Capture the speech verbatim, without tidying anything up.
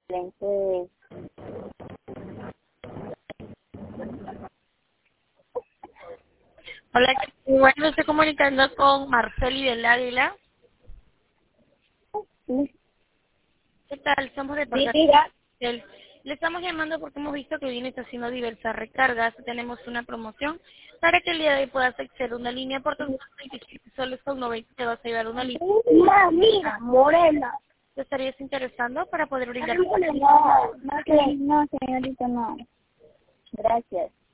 Entonces, Hola, bueno, me estoy comunicando con Marceli del Águila. sí, ¿Qué tal? Somos de sí, Portal. diga. Le estamos llamando porque hemos visto que viene haciendo diversas recargas. Tenemos una promoción para que el día de hoy puedas acceder a una línea por tan solo veintisiete soles con noventa. Te vas a llevar una línea. Mira, mira, morena. ¿Te estarías interesando para poder brindar? No, no, no, señorita, no. Gracias.